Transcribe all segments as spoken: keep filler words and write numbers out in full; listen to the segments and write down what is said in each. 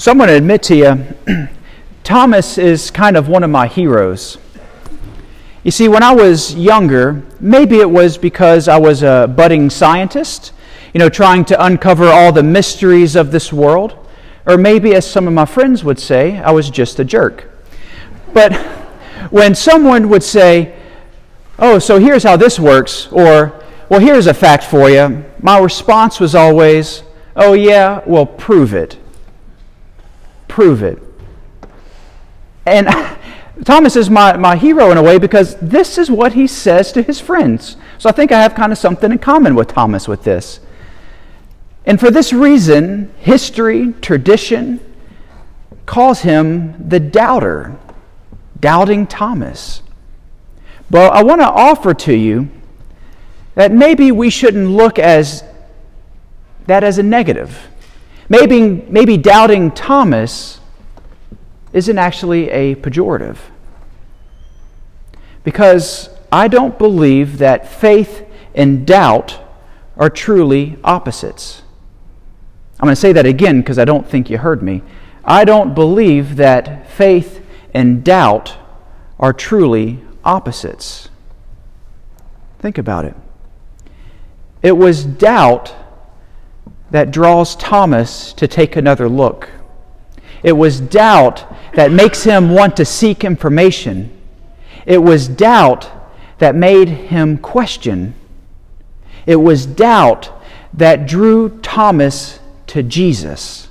So I'm going to admit to you, Thomas is kind of one of my heroes. You see, when I was younger, maybe it was because I was a budding scientist, you know, trying to uncover all the mysteries of this world. Or maybe, as some of my friends would say, I was just a jerk. But when someone would say, "Oh, so here's how this works," or, "Well, here's a fact for you," my response was always, "Oh yeah, well, prove it. Prove it." And Thomas is my, my hero in a way because this is what he says to his friends. So I think I have kind of something in common with Thomas with this. And for this reason, history, tradition, calls him the doubter, doubting Thomas. But I want to offer to you that maybe we shouldn't look as that as a negative. Maybe, maybe doubting Thomas isn't actually a pejorative. Because I don't believe that faith and doubt are truly opposites. I'm going to say that again because I don't think you heard me. I don't believe that faith and doubt are truly opposites. Think about it. It was doubt that draws Thomas to take another look. It was doubt that makes him want to seek information. It was doubt that made him question. It was doubt that drew Thomas to Jesus.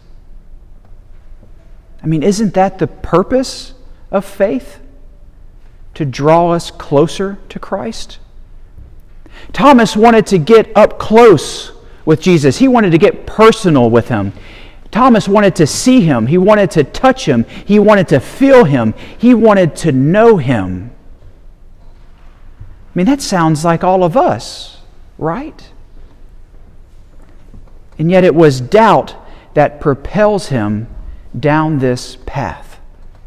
I mean, isn't that the purpose of faith? To draw us closer to Christ? Thomas wanted to get up close with Jesus. He wanted to get personal with him. Thomas wanted to see him. He wanted to touch him. He wanted to feel him. He wanted to know him. I mean, that sounds like all of us, right? And yet it was doubt that propels him down this path.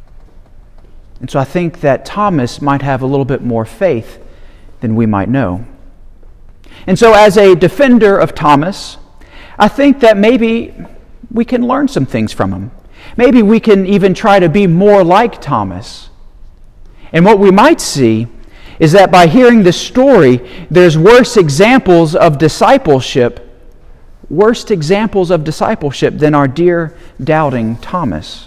And so I think that Thomas might have a little bit more faith than we might know. And so as a defender of Thomas, I think that maybe we can learn some things from him. Maybe we can even try to be more like Thomas. And what we might see is that by hearing this story, there's worse examples of discipleship, worse examples of discipleship than our dear doubting Thomas.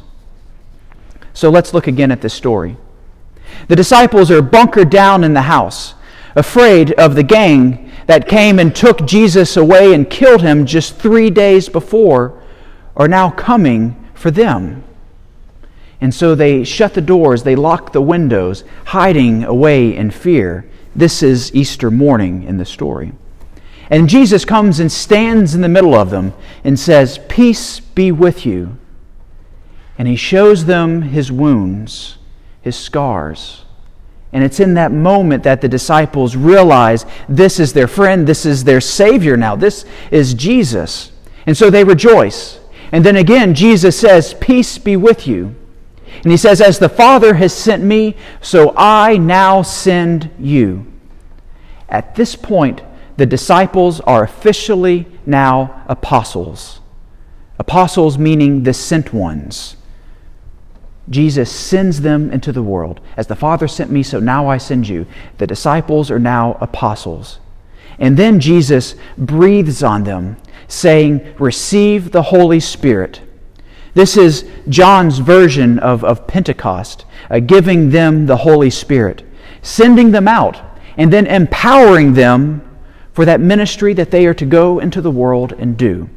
So let's look again at this story. The disciples are bunkered down in the house, afraid of the gang that came and took Jesus away and killed him just three days before, are now coming for them. And so they shut the doors, they lock the windows, hiding away in fear. This is Easter morning in the story. And Jesus comes and stands in the middle of them and says, "Peace be with you." And he shows them his wounds, his scars. And it's in that moment that the disciples realize this is their friend, this is their Savior now, this is Jesus. And so they rejoice. And then again, Jesus says, "Peace be with you." And he says, "As the Father has sent me, so I now send you." At this point, the disciples are officially now apostles. Apostles meaning the sent ones. Jesus sends them into the world. As the Father sent me, so now I send you. The disciples are now apostles. And then Jesus breathes on them, saying, "Receive the Holy Spirit." This is John's version of, of Pentecost, uh, giving them the Holy Spirit, sending them out, and then empowering them for that ministry that they are to go into the world and do.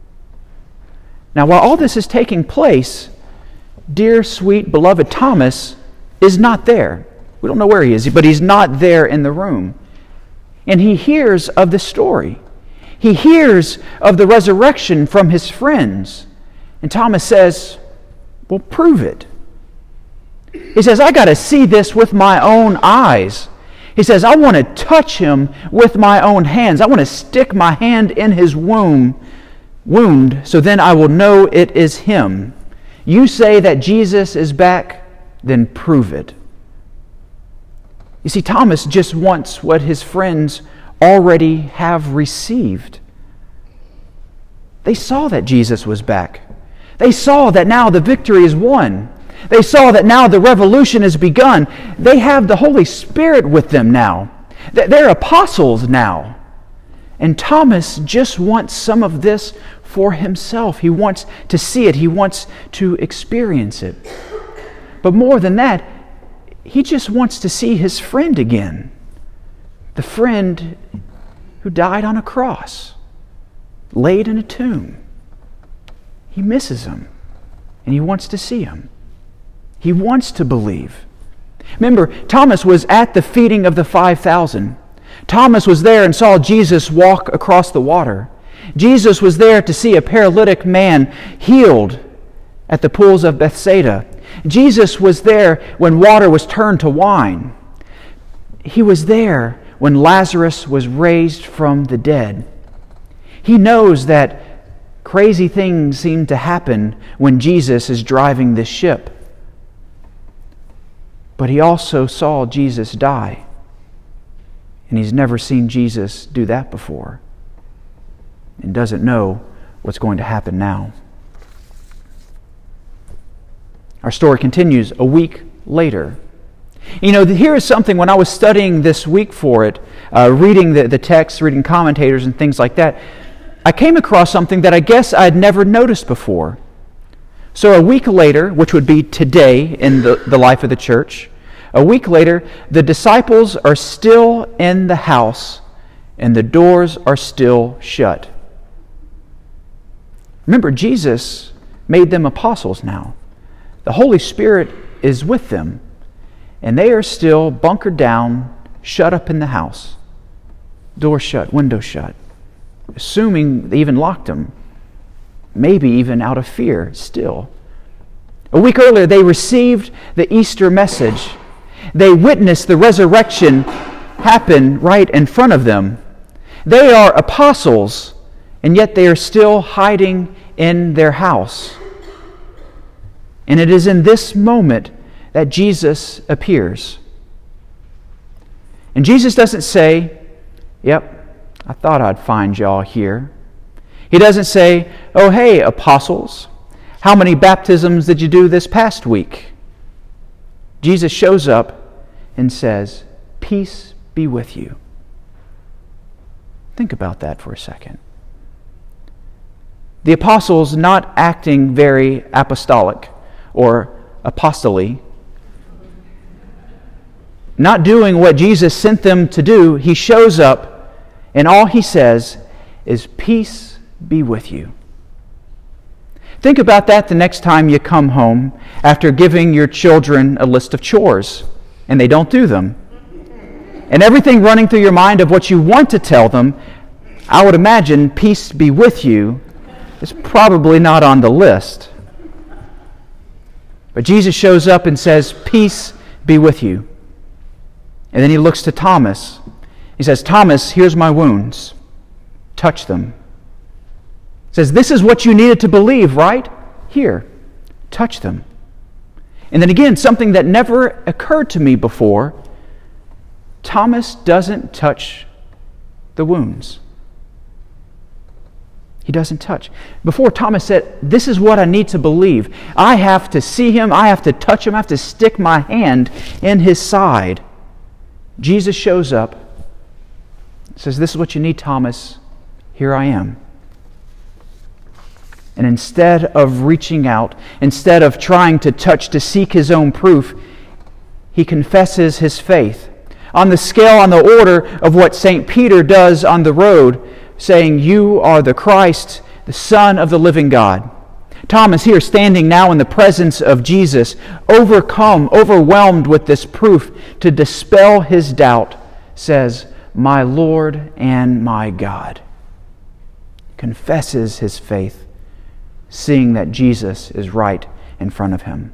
Now, while all this is taking place, dear, sweet, beloved Thomas is not there. We don't know where he is, but he's not there in the room. And he hears of the story. He hears of the resurrection from his friends. And Thomas says, "Well, prove it." He says, "I got to see this with my own eyes." He says, "I want to touch him with my own hands. I want to stick my hand in his womb, wound, so then I will know it is him. You say that Jesus is back, then prove it." You see, Thomas just wants what his friends already have received. They saw that Jesus was back. They saw that now the victory is won. They saw that now the revolution has begun. They have the Holy Spirit with them now. They're apostles now. And Thomas just wants some of this for himself. He wants to see it. He wants to experience it. But more than that, he just wants to see his friend again. The friend who died on a cross, laid in a tomb. He misses him, and he wants to see him. He wants to believe. Remember, Thomas was at the feeding of the five thousand. Thomas was there and saw Jesus walk across the water. Jesus was there to see a paralytic man healed at the pools of Bethsaida. Jesus was there when water was turned to wine. He was there when Lazarus was raised from the dead. He knows that crazy things seem to happen when Jesus is driving this ship. But he also saw Jesus die. And he's never seen Jesus do that before. And doesn't know what's going to happen now. Our story continues a week later. You know, here is something when I was studying this week for it, uh, reading the, the text, reading commentators and things like that, I came across something that I guess I'd never noticed before. So a week later, which would be today in the, the life of the church, a week later, the disciples are still in the house and the doors are still shut. Remember, Jesus made them apostles now. The Holy Spirit is with them, and they are still bunkered down, shut up in the house. Door shut, window shut. Assuming they even locked them. Maybe even out of fear still. A week earlier, they received the Easter message. They witnessed the resurrection happen right in front of them. They are apostles, and yet they are still hiding in their house. And it is in this moment that Jesus appears. And Jesus doesn't say, "Yep, I thought I'd find y'all here." He doesn't say, "Oh, hey, apostles, how many baptisms did you do this past week?" Jesus shows up and says, "Peace be with you." Think about that for a second. The apostles not acting very apostolic or apostolate, not doing what Jesus sent them to do, he shows up and all he says is, "Peace be with you." Think about that the next time you come home after giving your children a list of chores and they don't do them. And everything running through your mind of what you want to tell them, I would imagine "peace be with you" is probably not on the list. But Jesus shows up and says, "Peace be with you." And then he looks to Thomas. He says, "Thomas, here's my wounds. Touch them." He says, "This is what you needed to believe, right? Here, touch them." And then again, something that never occurred to me before, Thomas doesn't touch the wounds. He doesn't touch. Before, Thomas said, "This is what I need to believe. I have to see him. I have to touch him. I have to stick my hand in his side." Jesus shows up, says, "This is what you need, Thomas. Here I am." And instead of reaching out, instead of trying to touch to seek his own proof, he confesses his faith. On the scale, on the order of what Saint Peter does on the road, saying, "You are the Christ, the Son of the living God." Thomas here, standing now in the presence of Jesus, overcome, overwhelmed with this proof to dispel his doubt, says, "My Lord and my God." Confesses his faith, seeing that Jesus is right in front of him.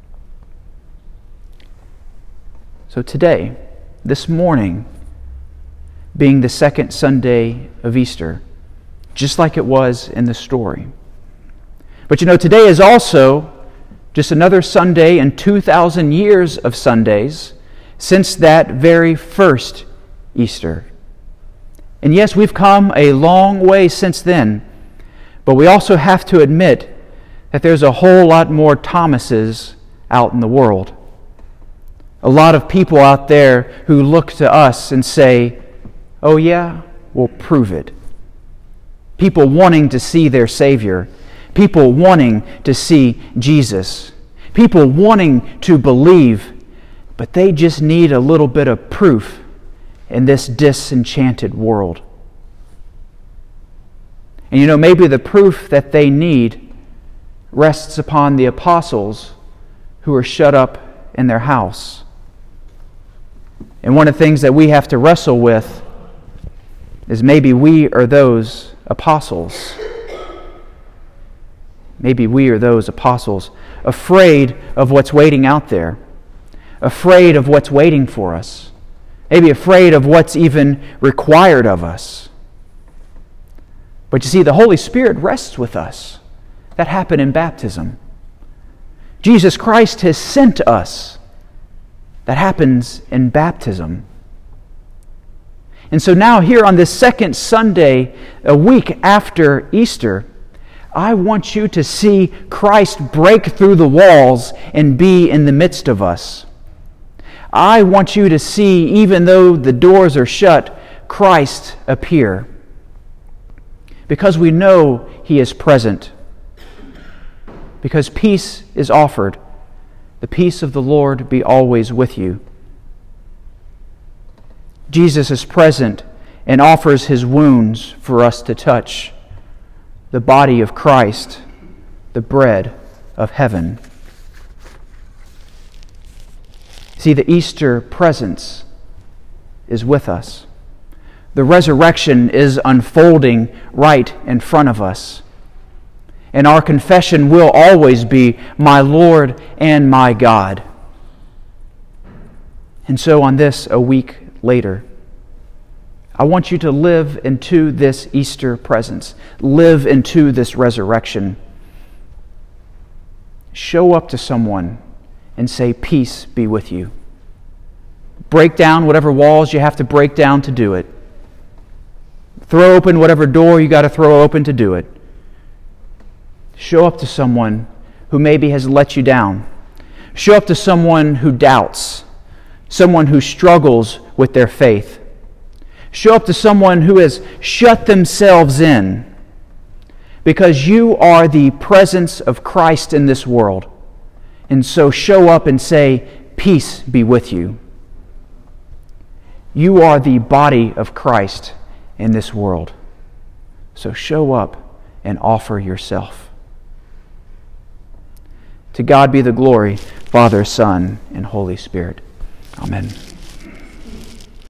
So today, this morning, being the second Sunday of Easter, just like it was in the story. But you know, today is also just another Sunday in two thousand years of Sundays since that very first Easter. And yes, we've come a long way since then, but we also have to admit that there's a whole lot more Thomases out in the world. A lot of people out there who look to us and say, "Oh yeah, well, prove it." People wanting to see their Savior. People wanting to see Jesus. People wanting to believe, but they just need a little bit of proof in this disenchanted world. And you know, maybe the proof that they need rests upon the apostles who are shut up in their house. And one of the things that we have to wrestle with is maybe we are those apostles. Maybe we are those apostles, afraid of what's waiting out there, afraid of what's waiting for us, maybe afraid of what's even required of us. But you see, the Holy Spirit rests with us. That happened in baptism. Jesus Christ has sent us. That happens in baptism. And so now here on this second Sunday, a week after Easter, I want you to see Christ break through the walls and be in the midst of us. I want you to see, even though the doors are shut, Christ appear. Because we know He is present. Because peace is offered. The peace of the Lord be always with you. Jesus is present and offers His wounds for us to touch. The body of Christ, the bread of heaven. See, the Easter presence is with us. The resurrection is unfolding right in front of us. And our confession will always be, "My Lord and my God." And so on this, a week later, I want you to live into this Easter presence. Live into this resurrection. Show up to someone and say, "Peace be with you." Break down whatever walls you have to break down to do it. Throw open whatever door you got to throw open to do it. Show up to someone who maybe has let you down. Show up to someone who doubts, someone who struggles with their faith. Show up to someone who has shut themselves in, because you are the presence of Christ in this world. And so show up and say, "Peace be with you." You are the body of Christ in this world. So show up and offer yourself. To God be the glory, Father, Son, and Holy Spirit. Amen.